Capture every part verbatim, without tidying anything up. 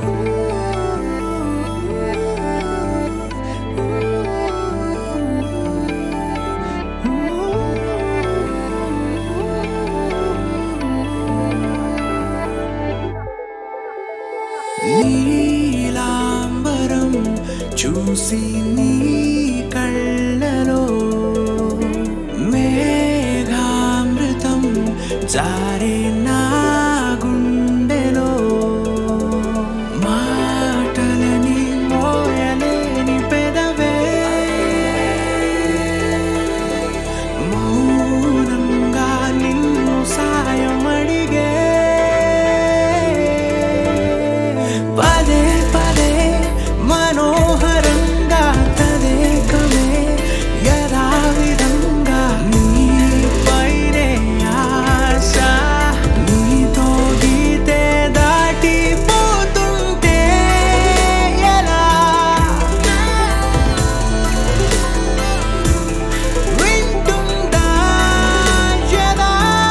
నీలాంబరం చూసి నీ కళ్ళలో మేఘామృతం జారే నా గుండెలో మాటలని మోయలేని పెదవే మౌనంగా నిన్ను సాయం అడిగే పదే పదే మనోహరంగా తదేకమే యథావిధంగా నీపైనే ఆశ నీతో గీతే దాటిపోతుంటే ఎలా వింటుందా యదా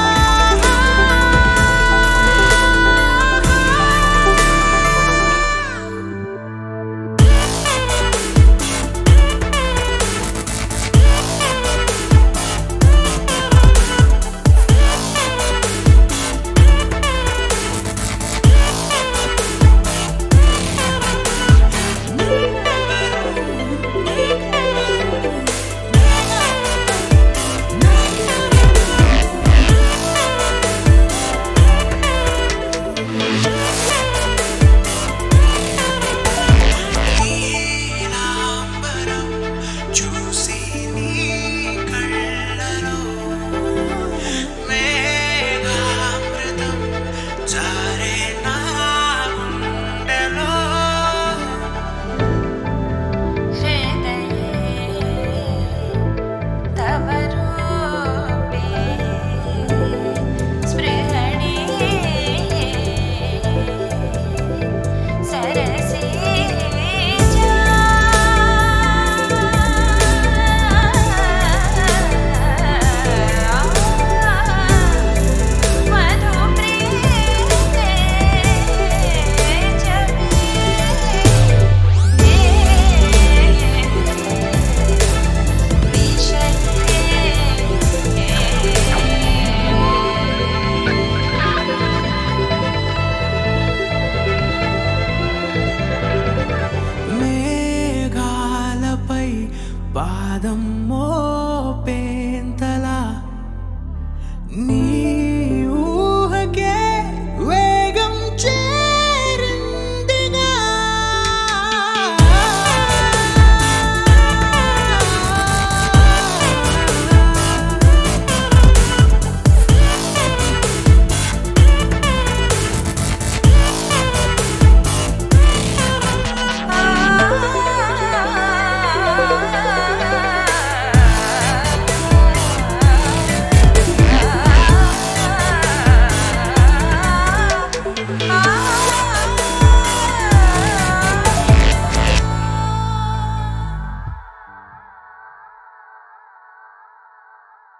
చూసి నీ కళ్ళలో మేఘామృతం జారే నా గుండెలో तव रूपे स्पृहणे सरसे जा मधुप्रीते మేఘాలపై పాదం